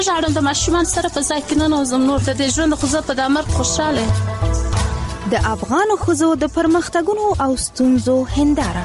ژاړم د ماشومان سره په ځای کې ننوځم، نور د دې ژوند خو زه په دا مرګ خوشحاله یم. د افغانو ښځو د پرمختګونو او ستونزو هنداره.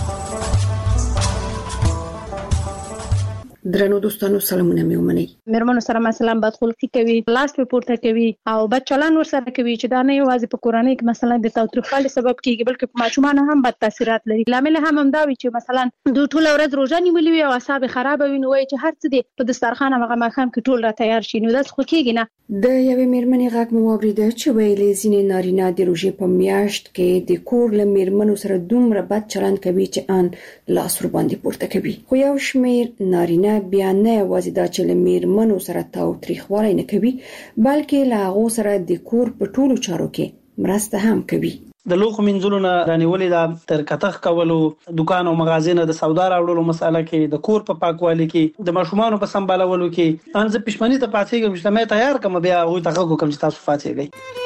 درنو دوستانو سلامونه مې ومنئ. مېرمنو سره مثلا بدخلقي کوي، لاس په پورته کوي او بد چلند ورسره کوي چې دا نه یوازې په کورنۍ کې مثلا د تاوتریخوالي سبب کیږي بلکې په ماشومانو هم بد تاثیرات لري. لامل هم دا وي چې مثلا دوی ټول ورځ روزه نیولې وي او اعصاب خراب وي، نو وایي چې هر څه دی په دسترخوان هغه ماښام کې ټول را تیار شي، نو دا څه کیږي نه. د یوې مېرمنې غږ مو واورېده چې ویلې ځینې نارینه د روژې په میاشت کې د کور له مېرمنو سره دومره بد چلند کوي چې ان لاس ور باندې پورته کوي. خو یو شمېر نارینه بیا نه یوازې دا چې له مېرمنو سره تاوتریخوالی نه کوي بلکې له هغو سره د کور په ټولو چارو کې مرسته هم کوي. د لوښو مینځلو نه رانیولې دا تر کتغ کولو، دکان او مغازې نه د سودا راوړلو مساله کې، د کور په پاکوالي کې، د ماشومانو په سمبالولو کې، ان زه پښمنۍ ته پاتېږم چې مې تیار کوم بیا هغه ته غوږ کوم چې تاسو پاتېږئ.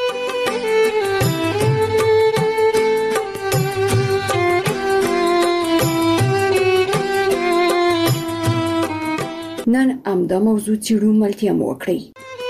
نن همدا موضوع څېړو، ملتیا مو وکړئ.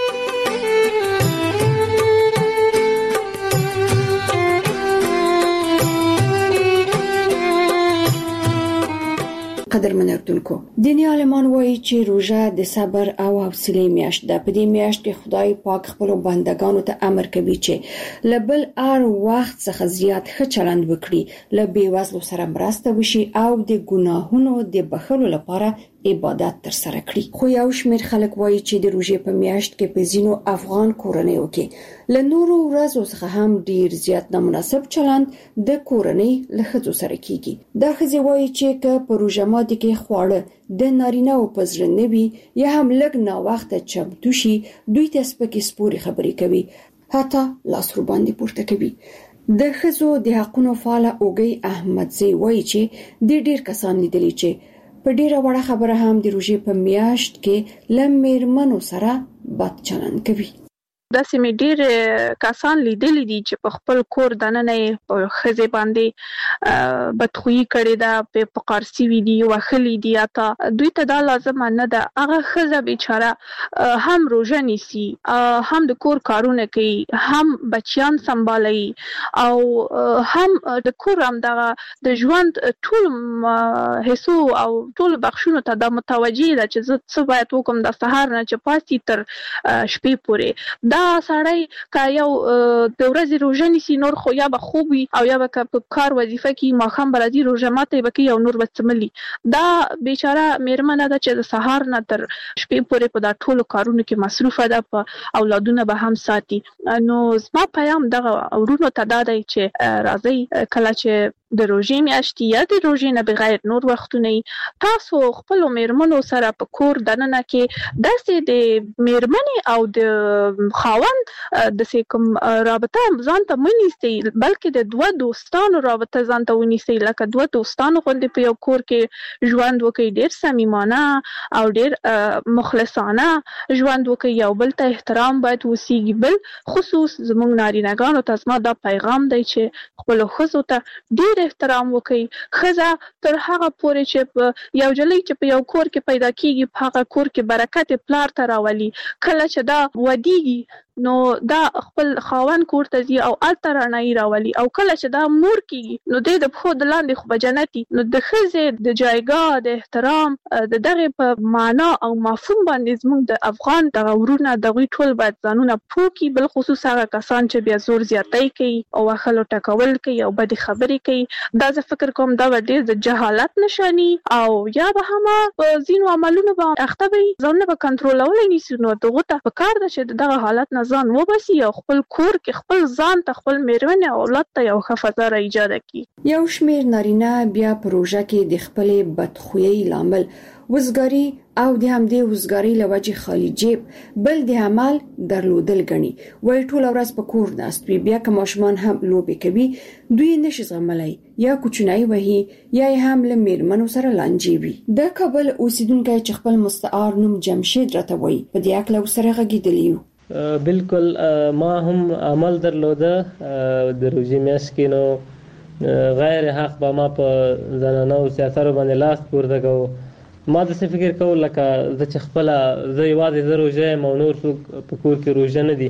قدرمن اردوونکو، دیني عالمان وایي چې روژه د صبر او حوصلې میاشت ده. په دې میاشت کې خدای پاک خپلو بندگانو ته امر کوي چې له بل هر وخت څخه زیات ښه چلند وکړي، له بېوزلو سره مرسته وشي او د ګناهونو د بخښلو لپاره عبادت تر سره کړي. خو یو شمېر خلک وایي چې د روژې په میاشت کې په ځینو افغان کورنیو کې له نورو ورځو څخه هم ډیر زیات نامناسب چلند د کورنۍ له ښځو سره کیږي. دا ښځې وایي چې که په روژه ماتي کې خواړه د نارینه‌و په زړه نه وي یا هم لږ ناوخته چمتو شي، دوی ته سپکې سپورې خبرې کوي، حتی لاس ور باندې پورته کوي. د ښځو د حقونو فعاله اوږۍ احمدزی وایي چې د ډیر کسان لیدلي چې په ډیره وړه خبره هم د روژې په میاشت کې له مېرمنو سره بد چلند کوي. داسې مې ډېر کسان لیدلي دي چې په خپل کور دننه په ښځې باندې بدخویي کړې ده، په قارسي وي دي، وښلي دي، حتی دوی ته دا لازمه نه ده. هغه ښځه بیچاره هم روژه نیسي، هم د کور کارونه کوي، هم بچیان سمبالوي او هم د کور همدغه د ژوند ټول حصو او ټول بخشونو ته دا متوجه ده چې زه څه باید وکړم د سهار نه چې پاسي تر شپې پورې. دا سړی که یو د ورځې روژه نیسي، نور خو یا به خوب وي او یا به په کار وظیفه کې ماښام به راځي روژه ماتی به کوي او نور به څملي. دا بیچاره مېرمنه ده چې د سهار نه تر شپې پورې په دا ټولو کارونو کې مصروفه ده، په اولادونه به هم ساتي. نو زما پیام دغه ورونو ته دا دی چې راځئ کله چې د روژې میاشتې یا د روژې نه بغیر نور وختونه تاسو خپلو مېرمنو سره په کور دننه کې داسې د مېرمنې او د خاوند داسې کوم رابطه ځان ته مه نیسئ، بلکې د دوه دوستانو رابطه ځان ته ونیسئ، لکه دوه دوستانو غوندې په یو کور کې ژوند وکړئ، ډېر صمیمانه او ډېر مخلصانه ژوند وکړئ، یو بل ته احترام باید وسیږي. بل خصوص زموږ نارینه‌ګانو ته زما دا پیغام دی چې خپلو ښځو ته ډېر احترام وکړي. ښځه تر هغه پورې چې یو جلۍ چې په یو کور کې پیدا کیږي په هغه کور کې برکت پلار ته راولي، کله چې دا ودیږي نو دا خپل خاوند کور ته ځي او هلته رڼایي راولي، او کله چې دا مور کیږي نو د پښو د لاندې خو به جنت وي. نو د ښځې د جایګاه د احترام د دغې په معنا او مفهوم باندې زموږ د افغان دغه ورونه دغوی ټول باید ځانونه پوه کړي، بالخصوص هغه کسان چې بیا زور زیاتی کوي او وښلو ټکول کوي او بدې خبرې کوي. دا زه فکر کوم دا به ډېر د جهالت نشاني او یا به هم په ځینو عملونو به اخته وي، ځانونه به کنټرولولی نیسي. نو دغو ته پکار ده چې دغه حالت نه ځان وباسي او خپل کور کې خپل ځان ته خپل مېرمنې او اولاد ته یو ښه فضا را ایجاده کړي. یو شمېر نارینه بیا په روژه کې د خپلې بدخویۍ لامل وزګاري او د همدې وزګارۍ له وجې خالي جیب بل د عمل درلودل ګڼي. وایي ټوله ورځ په کور ناست وي، بیا که ماشومان هم لوبې کوي دوی نشي زغملی، یا کوچنی وهي یا هم له مېرمنو سره لانجې وي. د کابل اوسیدونکی چې خپل مستعار نوم جمشید راته وایي په دې هکله ورسره غږېدلی یو. بالکل ما هم عمل درلوده د روژې میاشت کې، نو غیر حق به ما په زنانه او سیاسرو باندې لاس پورته کوو ما د څه فکر کول لکه زه چې خپل زه یوازې زه روژه یم او نور څوک په کور کې روژه نه دي،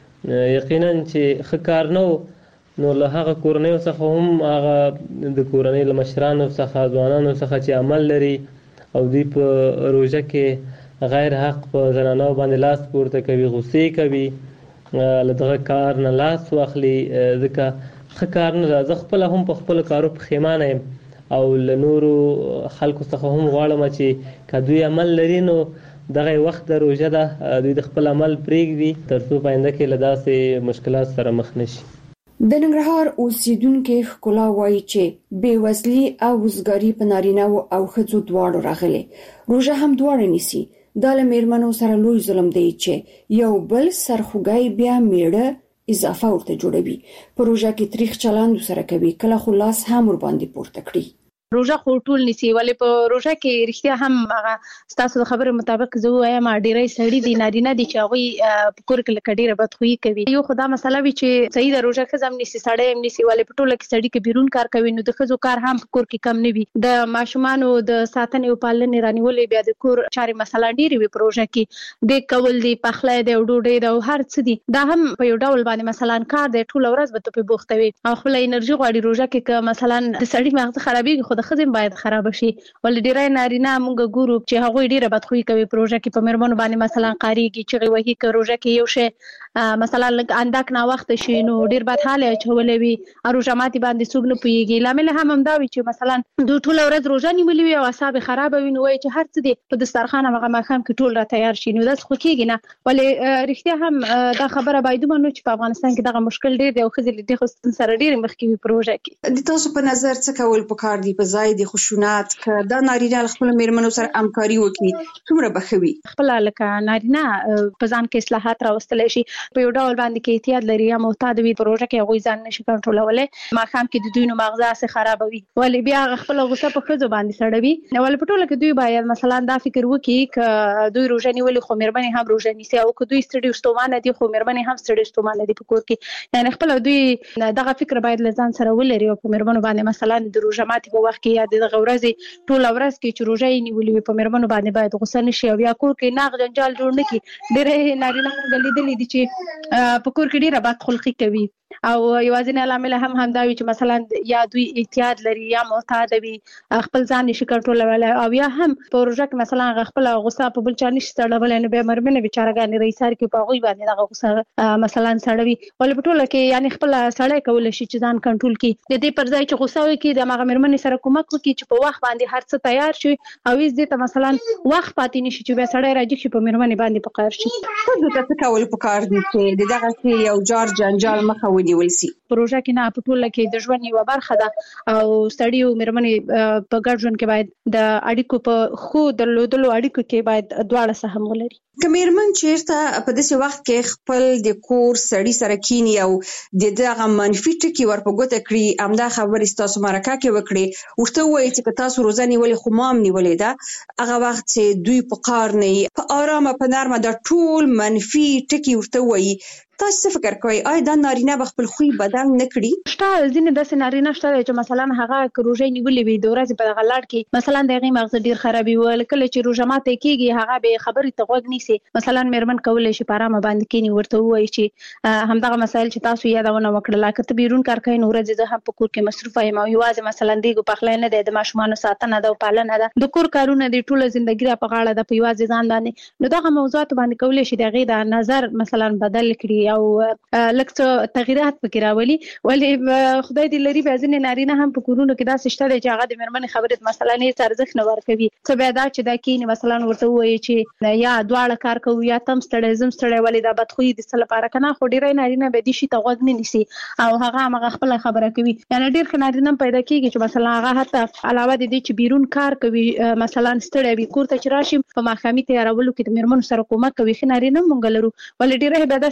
یقینا چې ښه کار نه و. نو له هغه کورنیو څخه هم هغه د کورنۍ له مشرانو څخه ځوانانو څخه چې عمل لري او دوی په روژه کې غیر حق په زنانو باندې لاس پورته کوي، غصې کوي، له دغه کار نه لاس واخلي، ځکه ښه کار نه ده. زه خپله هم په خپلو کارو پښیمانه یم او له نورو خلکو څخه هم غواړم چې که دوی عمل لري نو دغه وخت د روژه ده دوی د خپل عمل پرېږدي تر څو په آینده کې له داسې مشکلات سره مخ نه شي. د ننګرهار اوسیدونکو ښکلا وایي چې بېوزلي او وزګاري په نارینه‌و او ښځو دواړو راغلي. روژه هم دواړه نیسي. دا له میرمنو سره لوی ظلم دی چې یو بل سرخوږی بیا میړه اضافه ورته جوړوي. په روژه کې تریخ چلند سره کوي، کله خو لاس هم ور باندې پورته کړي. روژه خو ټول نیسي، ولې په روژه کې رښتیا هم هغه ستاسو د خبرې مطابق زه وایم ډېری سړي دي نارینه دي چې هغوی په کور کې لکه ډېره بدخویي کوي. یو خو دا مسله وي چې صحیح د روژه ښځه هم نیسي سړی هم نیسي، ولې په ټوله کې سړي کې بیرون کار کوي نو د ښځو کار هم په کور کې کم نه وي. د ماشومانو د ساتنې او پالنې رانیولې بیا د کور چارې مسله ډېرې وي په روژه کې، د کول دی، پخلی دی او ډوډۍ ده او هر څه دي. دا هم په یو ډول باندې مثلا کار دی، ټوله ورځ به ته پرې بوخته وي او خپله انرژي غواړي. روژه کې که مثلا د سړي مغزه خرابېږي خو د ښځې باید خراب شي، ولې ډېری نارینه موږ ګورو چې هغوی ډېره بدخویي کوي په روژه کې، په میرمنو باندې مثلا قاریږي، چغې وهي. که روژه کې یو شی مثلا لږ اندک ناوخته شي نو ډېر بد حاله اچولی وي، روژه ماتي باندې څوک نه پوهېږي. لامل هم همدا وي چې مثلا دوی ټوله ورځ روژه نیولې وي او اعصاب یې خرابه وي، نو وایي چې هر څه دی په دسترخوان همغه ماښام کې ټول را تیار شي، نو داسې خو کېږي نه. ولې رښتیا هم دا خبره باید ومنو چې په افغانستان کې دغه مشکل ډېر دی او ښځې له دې ستونزې سره ډېرې مخکې وي په روژه کې. د تاسو په نظر څه کول پکار دي په ځای د خشونت که دا نارینه خپل میرمنو سره همکاري وکړي څومره بخوي؟ خپل لکه نارینه په ځان کې اصلاحات راوستلی شي، په یو ډول باندې کې احتیاط لري یا محتاط وي، په روژه کې هغوی ځان نشي کنټرولولی، ماښام کې د دوی نو مغزه هسې خرابوي، ولې بیا هغه خپله غوسه په ښځو باندې سړوي. ولې په ټوله کې دوی باید مثلا دا فکر وکړي که دوی روژه نیولې خو میرمنې هم روژه نیسي، او که دوی ستړي ستومانه دي خو میرمنې هم ستړي ستومانه دي په کور کې، یعنې خپله دوی دغه فکر باید له ځان سره ولري او په میرمنو باندې مثلا د روژه ماتي په وخت کې یا دغه ورځې ټوله ورځ کې چې روژه یې نیولې وي په میرمنو باندې باید غوسه نه شي او یا کور کې ناغ جنجال جوړ نه کړي. ډېری نارینه موږ لیدلي دي چې په کور کې ډېره بد خلقي کوي او یوازینی لامل هم همدا وي چې مثلا یا دوی احتیاط لري یا محتاط وي، خپل ځان نشي کنټرولولی، او یا هم په روژه کې مثلا خپله غوسه په بل چا نشي سړولی، نو بیا میرمنې بیچارهګانې رئیسار کې په هغوی باندې دغه غوسه مثلا سړوي. ولې په ټوله کې یعنې خپله سړی کولی شي چې ځان کنټرول کړي، د دې پر ځای چې غوسه وکړي د هماغه میرمنې سره کومک وکړي چې په وخت باندې هر څه تیار شي او هېڅ دې ته مثلا وخت پاتې نشي چې بیا سړی راجګ شي په میرمنې باندې په قهر شي. ښځو ته څه کول پکار دي چې د دغسې یو جار جنجال مخه ونیول سي؟ په روژه کې نه، په ټوله کې د ژوند یوه برخه ده او سړي او میرمنې په ګډ ژوند کې باید د اړیکو په ښو درلودلو اړیکو کې باید دواړه سهم ولري. که میرمن چیرته په داسې وخت کې خپل د کور سړي سره کینی او د دغه منفي ټکي ور په ګوته کړي، همدا خبرې ستاسو مرکه کې وکړي، ورته ووایي چې که تاسو روژه نیولې خو ما هم نیولې ده، هغه وخت چې دوی په قهر نه وي، په ارامه په نرمه دا ټول منفي ټکي ورته ووایي، تاسو څه فکر کوئ آیا دا نارینه به خپل خوی بدل نه کړي؟ شته ځینې داسې نارینه شته چې مثلا هغه که روژه نیولې وي د ورځې په دغه لړ کې مثلا د هغې مغزه ډېر خرابي وي، کله چې روژه ماتی کېږي هغه بې خبرې ته غوږ نیسي. مثلا میرمن کولی شي په ارامه باندې کښېني، ورته ووایي چې همدغه مسایل چې تاسو یادونه وکړله، که ته بیرون کار کوې نو ورځې زه هم په کور کې مصروفه یم او یوازې مثلا دیګو پخلی نه دی، د ماشومانو ساتنه ده او پالنه ده، د کور کارونه دي، ټوله زندګي را په غاړه ده په یوازې ځان باندې، نو دغه موضوعاتو باندې کولی شي د هغې د نظر مثلا بدل کړي او لږ څه تغییرات پکې راولي. ولې خدای دې لري بیا ځینې نارینه هم په کورونو کې داسې شته دی چې هغه د میرمنې خبرې ته مثلا هېڅ ارزښت نه ورکوي، څه بیا دا چې دا کښېني مثلا ورته ووایي چې یا دواړه کار کوو یا ته هم ستړی زه هم ستړی، ولې دا بدخویي د څه لپاره که نه، خو ډېری نارینه بیا دې شي ته غوږ نه نیسي او هغه همغه خپله خبره کوي. یعنې ډېر ښه نارینه هم پیدا کېږي چې مثلا هغه حتی علاوه د دې چې بیرون کار کوي مثلا ستړی وي، کور ته چې راشي په ماښامي تیارولو کې د میرمنو سره کومک کوي، ښه نارینه هم موږ لرو، ولې ډېری بیا داسې بدخویي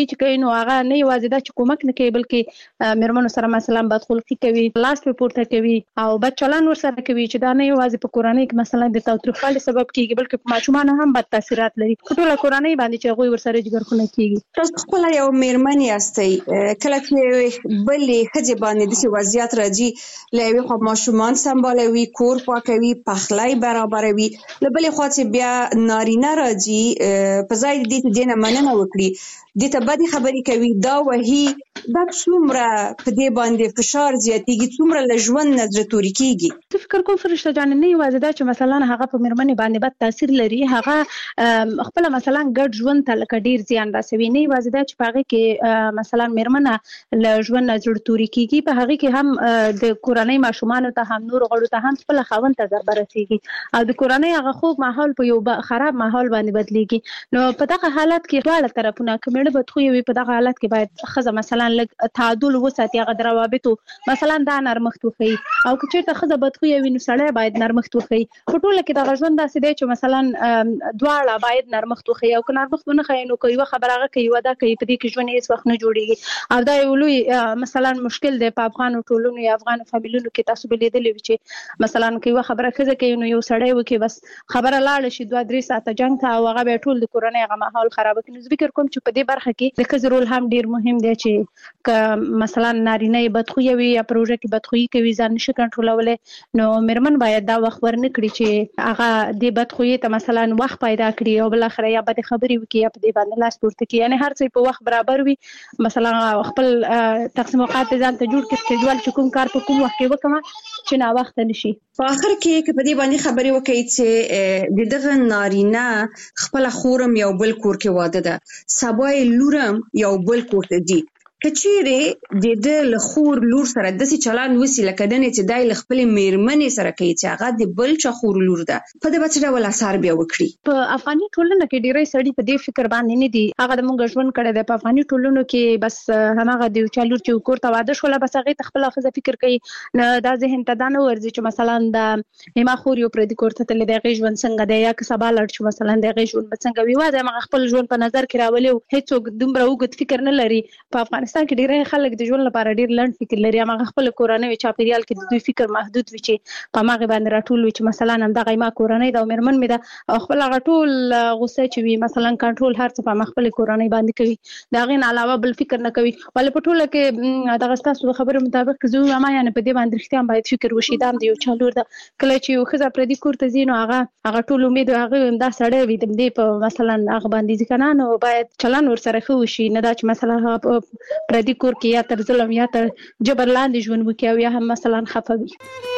بدخویي چې کوي نو هغه نه یوازې دا چې کومک نه کوي بلکې میرمنو سره مثلا بدخلقي کوي، لاس په پورته کوي او بد چلند ورسره کوي چې دا نه یوازې په کورنۍ کې مثلا د تاوتریخوالي سبب کیږي بلکې په ماشومان هم بد تاثیرات لري. ټول کورنۍ باندې چې هغه ورسره جګړه کیږي. تاسو خپل یو میرمن یاستئ، کله چې بلې ښځې باندې د وضعیت راځي له یوې خوا ماشومان سمبالوي، کور پاکوي، پخلی برابروي، له بلې خوا چې بیا نارینه راځي په ځای دې چې دینه مننه وکړي دې ته بدې خبرې کوي، دا وهي، دا څومره په دې باندې فشار زیاتېږي، څومره له ژوند نه زړه توري کېږي. زه فکر کوم فرشته جان نه یوازې دا چې مثلا هغه په میرمنې باندې بد تاثیر لري، هغه خپل مثلا ګډ ژوند ته لکه ډیر زیان رسوي. نه یوازې دا چې په هغه کې مثلا میرمنه له ژوند نه زړه توري کېږي، په هغه کې هم د کورنۍ ماشومانو ته هم نور غړو ته هم خپل خاوند ته ضرر رسیږي او د کورنۍ هغه خوږ ماحول په یو خراب ماحول باندې بدلیږي. نو په دغه حالت کې ټول طرفونه کمېړه بدخوي وي، په دغه حالت کې باید ښځه مثلا لږ تعادل وساتي، هغه د روابطو مثلا دا نرمښت وښيي او که چېرته ښځه بدخوي وي نو سړی باید نرمښت وښيي. په ټوله کې دغه ژوند داسې دی چې مثلا دواړه باید نرمښت وښيي او که نرمښت ونه ښيي نو که یوه خبره هغه کوي وده کوي، په دې کې ژوند هېڅ وخت نه جوړېږي او دا یو لوی مثلا مشکل دی په افغانو ټولنو یا افغانو فامیلونو کې. تاسو به لیدلی وي چې مثلا که یوه خبره ښځه کوي نو یو سړی وکړي بس خبره لاړه شي 2-3 ساعته جنګ ته او هغه بیا ټول د کورنۍ هغه ماحول خراب کړي. نو زه فکر کوم چې په دې برخه کې د ښځې رول هم ډیر مهم دی چې که مثلا نارینه بدخویه وي یا پروژه کې بدخویي کوي ځان نشي کنټرولولی نو میرمن باید دا وخت ورنه کړي چې هغه د بدخویي ته مثلا وخت پیدا کړي او بل اخر یا بد خبرې وکړي یا په دې باندې لاس پورته کړي، یعنی هر څه په وخت برابر وي. مثلا خپل تقسیم اوقات ځان ته جوړ کړي، سکیجول چې کوم کار په کوم وخت کې وکړم چې نا وخت نشي. په اخر کې په دې باندې خبرې وکړي چې دغه نارینه خپل خورم یو بل کور کې واده ده، سبا لورم یو بل کور ته دی، کچېره د لخور لور سره د سي چلان وسی لکه دنه چې دای ل خپل میرمنې سره کوي چې هغه د بل چا خور لور ده، په دې بچره ول اثر بیا وکړي. په افغاني ټولنه کې ډیری سړي په دې فکر باندې نه دي، هغه د مونږ ژوند کړي د په افغاني ټولنو کې بس هغه د چا لور چې کور ته واده شول بس هغه تخپل خزه فکر کوي، دا ذهن ته دا نه ورځي چې مثلا د نیمه خور یو پر دې کور ته تل د ژوند څنګه دی یا که سبا لړ چې مثلا د ژوند څنګه وي واده ما خپل ژوند په نظر کې راولي. هیڅوک دومره وګت فکر نه لري. په افغانستان کې ډیری خلک د ژوند لپاره ډیر لنډ فکر لري، هغه خپل کورنۍ چاپیریال کې د دوی فکر محدود وي چې په ماغه باندې راټول وي چې مثلا هم دغه ما کورنۍ د میرمن مې ده او خپل هغه ټول غوسه چې وي مثلا کنټرول هر څه په خپل کورنۍ باندې کوي، دا غین علاوه بل فکر نه کوي. ول په ټوله کې دغه تاسو خبرو مطابق زه ما یعنی په دې باندې رښتیا باید فکر وشي دا د یو چالور ده کله چې یو خزه پر دې کور ته زینو هغه ټول امید هغه دا سړی وي د دې په مثلا هغه باندې ځکه نو باید چلن ور سره خو شي، نه دا چې مثلا پر دې کور کې یا تر ظلم یا تر جبر لاندې ژوند وکړي او یا هم مثلا خفه وي.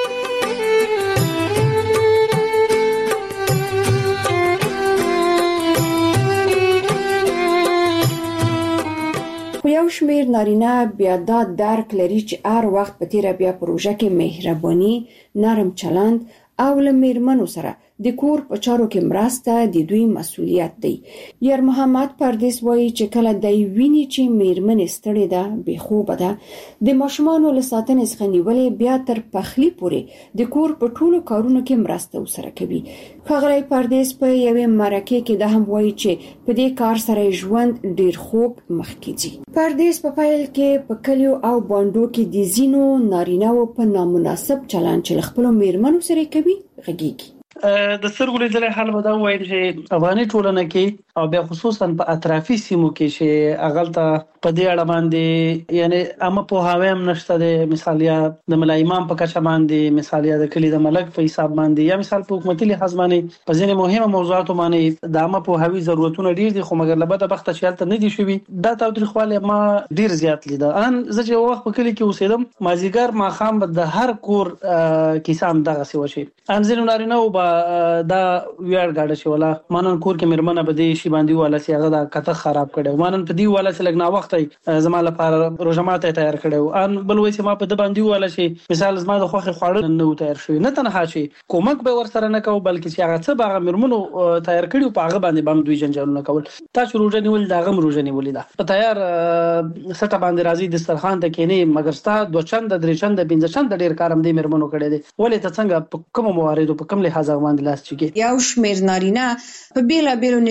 خو یو شمیر نارینه بیا دا درک لري چې هر وخت په تیره بیا پروژه کې مهرباني، نرم چلند او له میرمنو سره د کور په چارو کې مرسته د دوی مسؤلیت دی. یار محمد پردیس وایي چې کله د ویني چې میرمنې ستړي ده، بې خوبه ده، د ماشومانو له ساتنې څخه نیولې بیا تر پخلی پورې د کور په ټولو کارونو کې مرسته وسره کوي. ښاغلی پردیس په یوې مرکه کې دا هم وایي چې په دې کار سره ژوند ډیر خوږ مخکې ځي. پردیس په پیل کې په کلیو او بانډو کې د ځینو نارینه‌و په نامناسب چلند چې خپل میرمنو سره کوي غږیږي. د سترګو لیدل حال به دا وایي چې افغاني ټولنه کې او بیا خصوصا په اطرافي سیمو کې چې اغلته په دې اړه باندې یعنی عامه پوهاوی هم نشته د مثال یا د ملا امام په کچه باندې، مثال یا د کلی د ملک په حساب باندې، یا مثال په حکومتي لحاظ باندې په ځینې مهمه موضوعاتو باندې د عامه پوهاوی ضرورتونه ډیر دي، خو مګر لبد بخت چې حالت نه دي شوی دا تاوتریخواله ما ډیر زیات لیده. ان زه چې وخت په کلی کې اوسېدم مازیګر ما خام د هر کور کیسام دغه سی وشي ان ځینې نارینه او دا ویاړ گاډه شي ولا مانن کور کې مرمنه بده شي باندې والا سي هغه دا کته خراب کړي مانن په دی والا سي لګنا وخت زما لپاره روزماته تیار کړي ان بل وې ما په د باندې والا سي مثال زما د خوخه خوړل نه تیار شوی نه تنها شي کومک به ور سره نه کو بلکې چې هغه څه باغ مرمنو تیار کړي په هغه باندې بم دوی جنجال نه کول تاسو روزه نیول دا غم روزه نیول دا په تیار سټه باندې راځي د سترخان ته کېنی مگر ستا دوه چند درې چند پنځه چند ډیر کارم دی مرمنو کړي دي ولې ته څنګه په کوم مواردو په کوم لحاظ باندې لاس چګي یو شمیر نارینه په بیلا بیلو نشي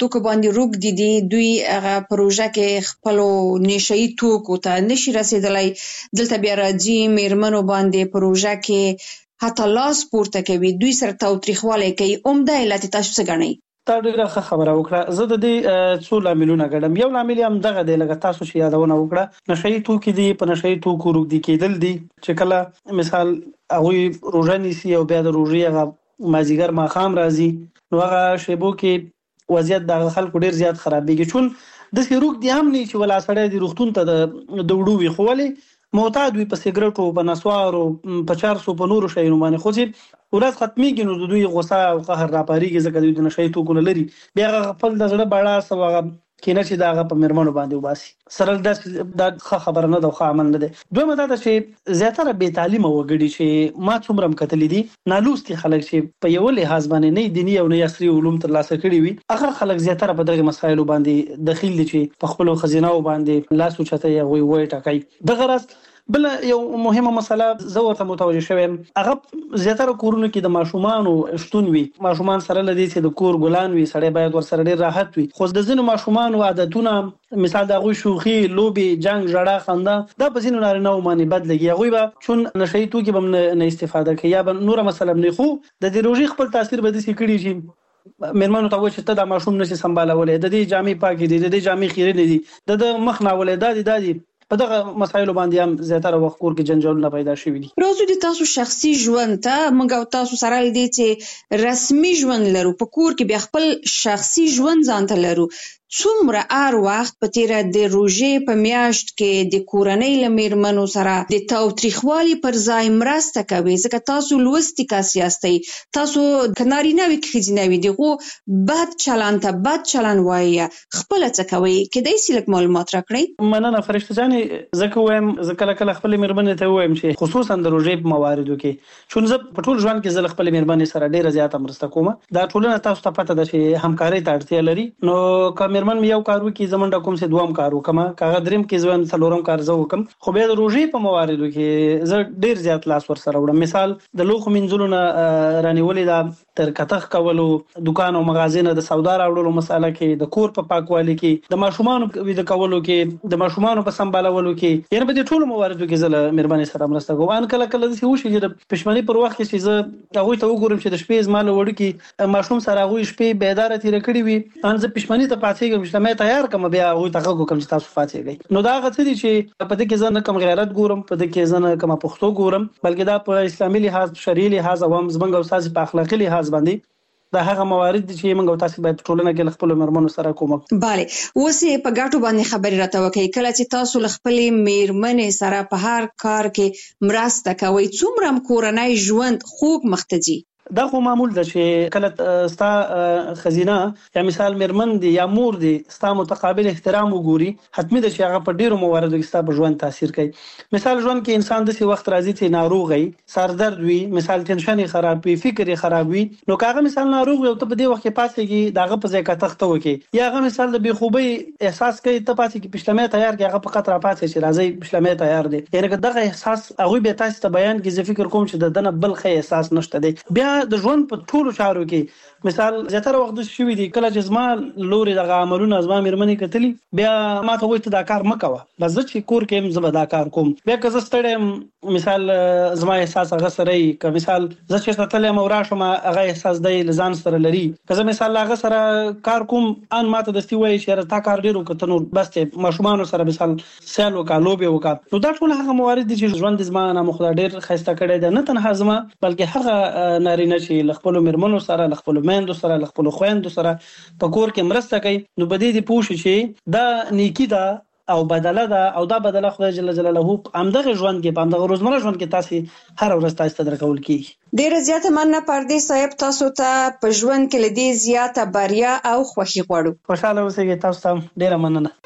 توکو باندې روږدي دي دوی هغه پروژه کې خپلو نشئی توکو ته نشي رسیدلای دلته بیا راځي میرمنو باندې پروژه کې حتی لاس پورته کوي دوی سره تاوتریخوالی کوي عمده علت تاسو څه ګڼئ تا ډیره ښه خبره وکړه زه د دې څو لاملونه ګڼم یو لامل هم دغه دی لکه تاسو چې یادونه وکړه نشئی توکي دي په نشئی توکو روږدي کېدل دي چې کله مثال هغوی روژه نیسي او بیا د روژې هغه مازدیګر ماښام راځي نو هغه شیبو کې وضعیت د خلکو ډیر زیات خرابېږي چون داسې روږدي هم نه چې ولا سړی د روغتون ته د وړو وي خو ولې معتاد وي په سیګریټو په نسوارو په چارسو په نورو شیانو باندې خو چې ورځ ختمېږي نو د دوی غوسه او قهر راپارېږي ځکه دوی د نشئی توکو نه لري بیا هغه خپل د زړه بړاس او هغه کینه چې د هغه په میرمنو باندې وباسي سره دا ښه خبره نه ده ښه عمل نه دی دویمه دا ده چې زیاتره بې تعلیمه وګړي چې ما څومره هم کتلي دي نالوستي خلک چې په یو لحاظ باندې نه دیني او نه عصري علوم ترلاسه کړي وي هغه خلک زیاتره په دغه مسایلو باندې دخیل دي چې په خپلو خزینه‌و باندې لاس اوچتوي هغوی وایي ټاکي دغه راز بل یو مهمه مسله زه ورته متوجه شوم هغه زیاتره کورونو کې د ماشومانو شتون وي ماشومان سره لدی چې د کور ګلان وي سړی باید ورسره ډیر راحت وي خو د ځینو ماشومانو عادتونه مثال د هغوی شوخي لوبي جنگ ژړا خندا دا په ځینو نارینه‌و باندې بد لګي هغوی به چون نشئی توکي به نه استفاده کوي یا به نوره مسله نه خو د دې روژې خپل تاثیر به داسې کړي چې میرمنو ته وایي چې ته دا ماشوم نشي سمبالولی د دې جامې پاکې دي د دې جامې خیرې نه دي د مخ ناولې دا دي په دغه مسایلو باندې هم زیاتره وخت کور کې جنجالونه پیدا شوي دي راځو د تاسو شخصي ژوند ته موږ او تاسو سره دي چې رسمي ژوند لرو په کور کې بیا خپل شخصي ژوند ځان ته لرو څومره هر وخت په تیره د روژې په میاشت کې د کورنۍ له میرمنو سره د تاوتریخوالي پر ځای مرسته کوي ځکه تاسو لوستي کس یاستئ تاسو که نارینه وي که ښځینه وي دغو بد چلند ته بد چلند وایي خپله څه کوئ کیدای شي لږ معلومات راکړئ مننه فرشته جانې زه وایم زه کله کله خپلې میرمنې ته ووایم چې خصوصا د روژې په مواردو کې چون زه په ټول ژوند کې زه له خپلې میرمنې سره ډیره زیاته مرسته کوم دا ټولنه تاسو ته پته ده چې همکارۍ ته اړتیا لري نو که میرمن یو کار وکړي زه منډه کوم چې دوام کار وکړم که هغه دریم کې زه څلورم کار زه وکړم خو بیا د روژې په مواردو کې زه ډیر زیات لاس ورسره وړم مثال د لوښو مینځلو نه رانیولې ده تر کتغ کولو دکان او مغازې نه د سودا راوړلو مساله کې د کور په پاکوالي کې د ماشومانو ویده کولو کې د ماشومانو په سمبالولو کې یعنې په دې ټولو مواردو کې زه له میرمنې سره مرسته کوم ان کله کله داسې وشي چې د پښمنۍ پر وخت کې چې زه هغوی ته وګورم چې د شپې زما له وړوکي ماشوم سره هغوی شپې بیداره تېره کړې وي ان زه پښمنۍ ته پاڅېږم چې مې تیار کړم بیا هغوی ته غږ وکړم چې تاسو پاڅېږئ نو دا هغه څه دي چې په دې کې زه نه کوم غیرت ګورم په دې کې زه نه کومه پښتو ګورم بلکې دا په اسلامي لحاظ شرعي لحاظ او هم زموږ او ستاسې په اخلاقي لحاظ باندې دا هغه موارد دي چې موږ تاسو باید ټولنه کې خپل میرمنو سره کوم. bale اوسې په ګټو باندې خبرې راته وکړئ کله چې تاسو خپل میرمنې سره په هر کار کې مرسته کوئ څومره کورنۍ ژوند خوږ مختځي دا خو معمول ده چې کله ستا خزینه یا مثال میرمن دی یا مور دی ستا متقابل احترام وګوري حتمی ده چې هغه په ډیرو مواردو کې ستا په ژوند تاثیر کوي مثال ژوند کې انسان داسې وخت راځي چې ناروغ وي سردرد وي مثال ټینشن خراب وي فکر خراب وي نو کاغه مثال ناروغ وي او ته په دې وخت کې پاتېږي داغه په ځای کې تخته وکي یا هغه مثال د بخوبي احساس کوي ته پاتې کې پښتمه تیار کې هغه په خطر پاتې چې راځي پښتمه تیار دي یعنی دغه احساس هغه به تاسو ته بیان کې زه فکر کوم چې د دنه بل خې احساس نشته دی بیا د ژوند په ټولو چارو کې مثال زیاتره وخت شوی دی کله چې زما لوري دغه عملونه زما میرمنې کتلی بیا ما ته وایي ته دا کار مکوه بس زه چې کور کې زه به دا کار کوم بیا که زه ستړی مثال زما احساس هغه سره ای که مثال زه چې تلم او راشم هغه احساس دی لزان سره لري که زه مثال هغه سره کار کوم ان ما ته دستي وایي چې تا کار ډیر وکړه نو بس ته ماشومان سره مثال سیال وکړه لوبي وکړه نو دا ټول هغه موارد دي چې ژوند زما نه مخ ډیر خسته کړي ده نه تنها زما بلکې هغه نارینه چې خپل میرمنو سره خپل میندو سره خپل خويندو سره په کور کې مرسته کوي نو بده دي پوښي چې دا نیکی ده او بدله ده او دا بدله خدای جل جلاله همدغه ژوند کې په همدغه روزمره ژوند کې تاسو هر ورځ تاسو ته درکول کیږي ډیر زیاته مننه پردې صاحب تاسو ته په ژوند کې لدی زیاته بریا او خوښي غواړو خوشاله اوسئ تاسو ته ډیره مننه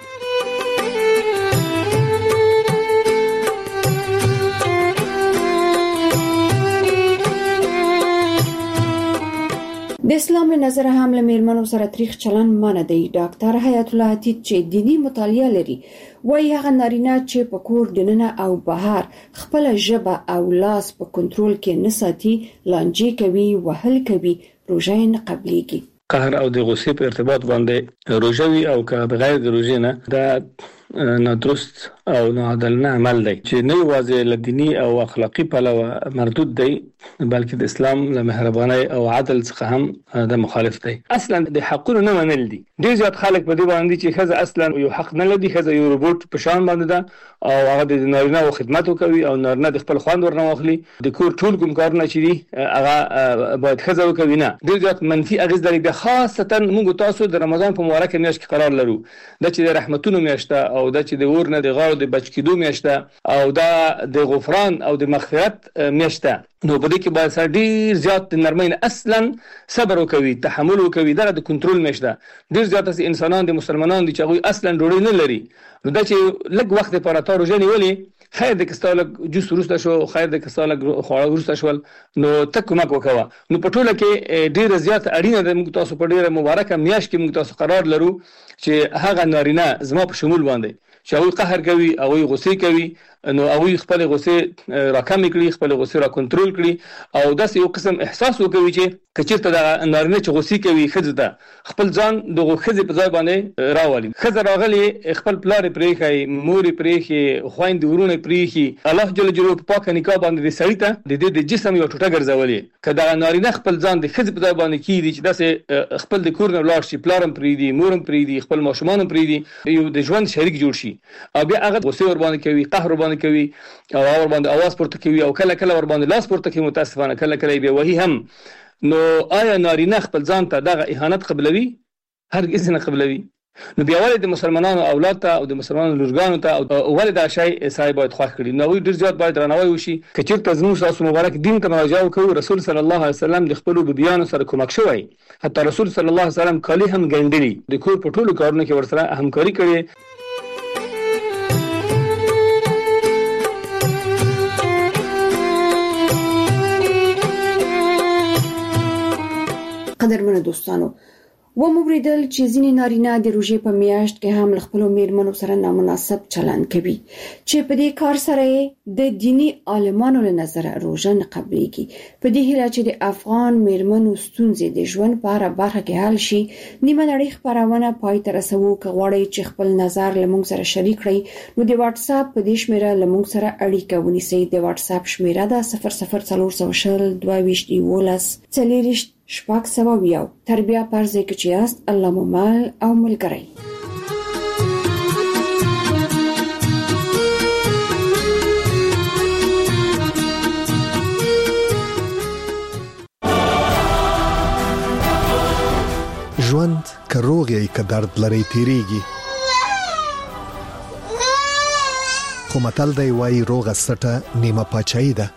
د اسلام له نظره هم له میرمنو سره تاریخ چلن منع دی ډاکټر حیات الله عتیق چې دینی مطالعه لري وایي هغه نارینه چې په کور دننه او بهر خپل ژبه او لاس په کنټرول کې نه ساتي لانجې کوي وهل کوي روژه نه قبليږي قهر او د غصې په ارتباط باندې روژه او که بغیر د روژې نه دا نادرست او ناعادلانه عمل دی چې نه یوازې له دینی او اخلاقی پلوه مردود دی بلکې د اسلام له مهربانۍ او عدل څخه هم د مخالف دی. اصلا د حقونو نه منل دي. ډېر زیات خلک په دې باندې چې ښځه اصلا یو حق نه لري، ښځه یو روبوټ په شان باندې ده او هغه د نارینه او خدمت وکوي او نارینه د خپل خوند ورنه واخلي، د کور ټول کوم کارونه چې دي هغه باید ښځه وکوي. نه، ډېر زیات منفي اغېز لري. بیا خاصتا موږ تاسو د رمضان په مبارکه میاشت کې قرار لرو، دا چې د رحمتونو میاشت او دا چې د اور نه د غاړو د بچ کېدو میاشت او دا د غفران او د مغفرت میاشت، نو په دې کې باید سره ډیر زیات د نرمۍ اصلا صبر وکوي، تحمل وکوي. دا د کنټرول میاشت ده. ډیر زیات انسانان د مسلمانانو دي چې هغه اصلا ډوډۍ نه لري، نو دا چې لږ وخت لپاره تا روژه نیولې، خیر د کستاله جوس وروسته شو، خیر د کستاله خواړه وروسته شول، نو ته کومک وکوه. نو په ټوله کې ډیره زیات اړینه ده موږ تاسو په ډیره مبارکه میاشت کې موږ تاسو قرار لرو چې هغه نارینه زما په شمول باندې چې هغه قهر کوي او غصې کوي، نو هغه خپل غصې راکم کړي، خپل غصې را کنټرول کړي او داسې یو قسم احساس وکوي چې کچیرته د نارینه چې غصې کوي ښځه ته خپل ځان د ښځې په ځای باندې راولي. ښځه راغلي خپل پلار پرېښی، مور پرېښي، خویندې ورونه پرېښي، الله جل جلاله په پاکه نکاح باندې د سړي ته د دې د جسم یو ټوټه ګرځولې. که دا نارینه خپل ځان د ښځې په ځای باندې کیږي چې داسې خپل د کور نه ولاړ شي، پلار هم پرېږدي، مور هم پرېږدي، خپل ماشومان هم پرېږدي، یو د ژوند شریک جوړ شي او بیا هغه غصې ور باندې کوي، قهر ور باندې کوي او ور باندې आवाज پورته کوي او کله کله ور باندې لاس پورته کوي، متاسفانه کله کله به وਹੀ هم. نو آیا نارینه خپل ځان ته دغه اهانت قبلوي؟ هرگز نه قبلوي. نو بیا ولې د مسلمانانو اولاد ته او د مسلمانانو لورګانو ته او ولې دا شی صاحب باید خوښ کړي؟ نو ډیر زیات باید رانوي وشي. که چیرته زموږ تاسو مبارک دین ته مراجعه وکړو، رسول صلی الله علیه وسلم د خپل بیان سره کومک شوی، حتی رسول صلی الله علیه وسلم کالی هم ګنډلي، د کور په ټولو کارونو کې ورسره همکاري کړې. قدرمنو دوستانو، و موریدل چې ځینې نارینه د روژې په میاشت کې هم خپل میرمنو سره نامناسب چلند کوي چې په دې کار سره د دینی عالمانو له نظره روژه نه قبليږي. په دې هیله چې د افغان میرمنو ستونزې د ژوند په اړه برخه کې حل شي، نیمه نړۍ خبرونه پای ته رسوو. که غواړئ چې خپل نظر له موږ سره شریک کړئ، نو د واتس اپ په دې شمیره له موږ سره اړیکه ونیسئ. د واتس اپ شمیره ده 00402211 شپږ سوه ویاو. تربیه پرځای کې چې یاست، الله مو مل او ملګری. ژوند که روغ یې که درد لري تیریږي، خو متل دی وایي روغه سټه نیمه پاچاهي ده.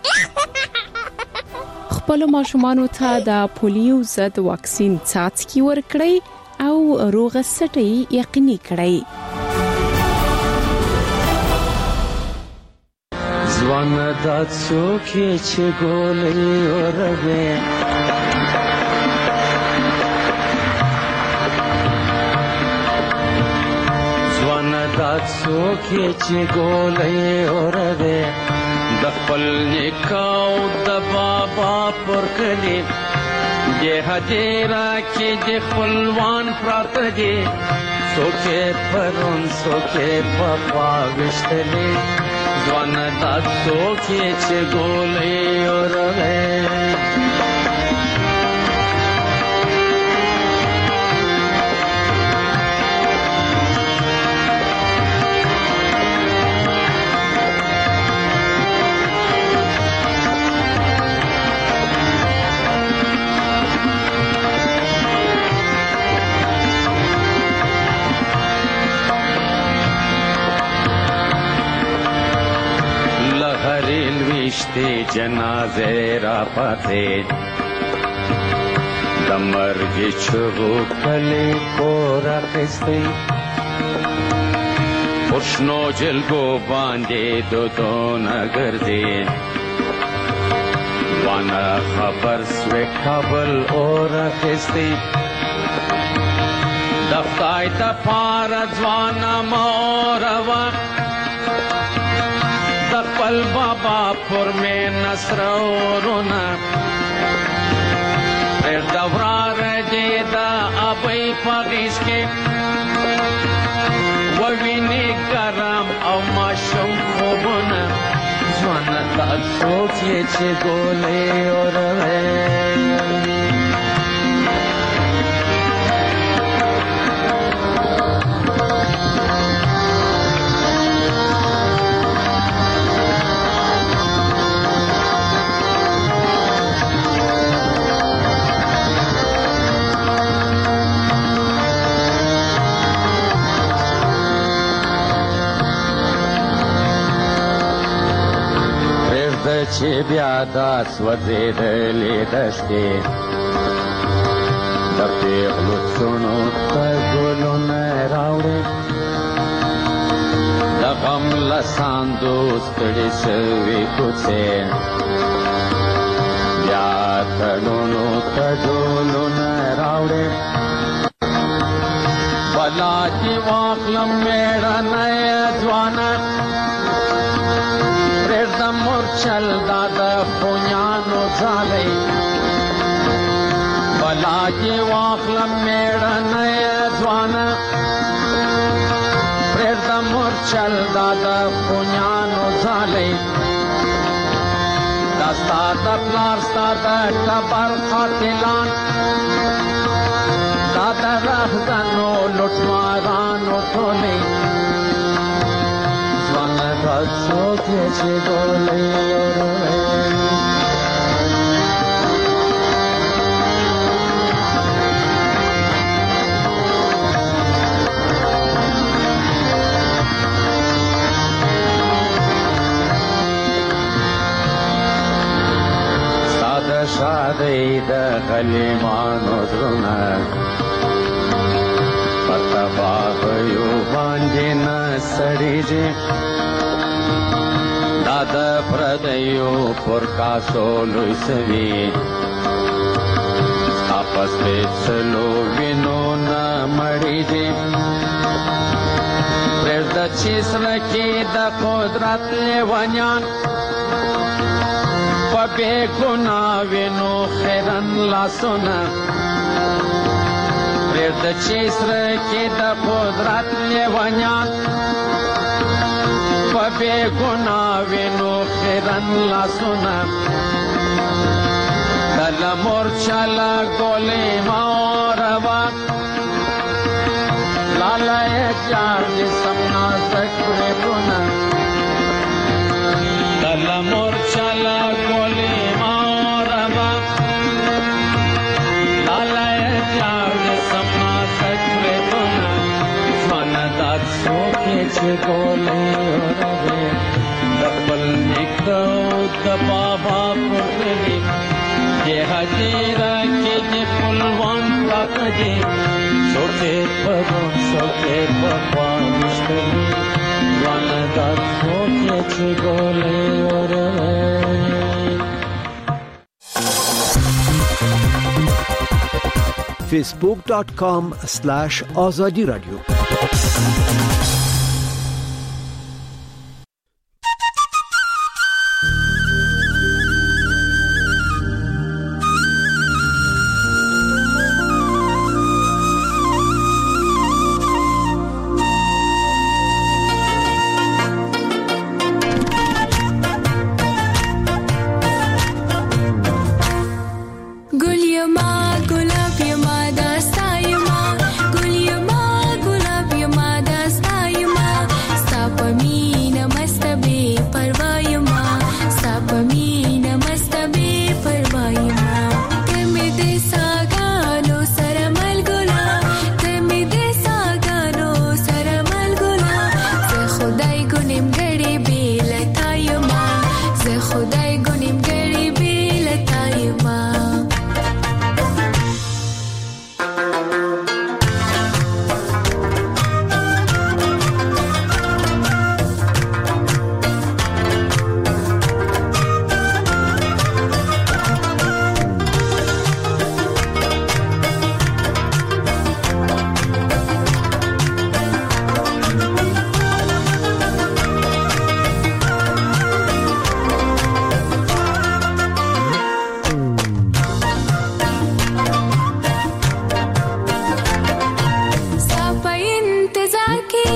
خپل ماشومانو ته د پولیو ضد واکسین څاڅکي ورکړئ او روغه سټي یقیني کړئ. ځوان د څوک چې ګولې اوربه، ځوان د څوک چې ګولې اوربه، د خپل نکاو د بابا پر کلی د هدیرا کې د خپلوان پراته دي، څوکې پرون څوکې په خوا وشتلې، ځوان دا څوکې چې ګولې اورغې. وشتی جنازه را پاتې د مرګ چغو کلی پور اخیستی، پښنو جلګو باندې دودونه ګرځي، وانا خبر سوی کابل اور اخیستی، د خدای د پاره ځوانه موروا، د خپل بابا پر مې نصرورونه، پرېږده وراره دې د څوک یې چې ګولې اوروي چې بیا دا سوځېدلې دښتې د پېغلو څڼو ته ګلونه راوړې د غم له ساندو ستړې شوې کوڅې بیا تړونو ته ډولونه راوړې بلا دې واخلم مېړنی ځوانه مورچل دادا خونیانو ځالۍ بلا کې واخلم مېړنی ځوانه پرېږده مورچل دادا خونیانو ځالۍ دا ستا د پلار ستا د ټبر قاتلان دا د رهزنو لوټمارانو ټولۍ څوک یې چې ګولې اوروي ستا د شادۍ د غلیمانو زړونه په تباهیو باندې نه سړېږي دا د پردیو پر کاسو لوی سوي ستا په سپېڅلو وینو نه مړېږي پرېږده چې زړه کې د قدرت لیونیان په بې ګناه وینو خیرن لاسونه پرېږده چې زړه کې د قدرت لیونیان په بې ګناه وینو خیرن لاسونه کله مورچله ګولې مه اوروه لاله یې جار جسم نازک بریتونه کله مورچله ګولې مه اوروه لاله یې جار جسم نازک بریتونه ځوانه دا څوک یې چې ګولې د بابا پرتلی دی حجیره کې د خپلوان پراته دي څوکې په ګون څوکې په خوا ویشتلي ځوانه دا څوک یې چې ګولې اوروي facebook.com/azadi radio के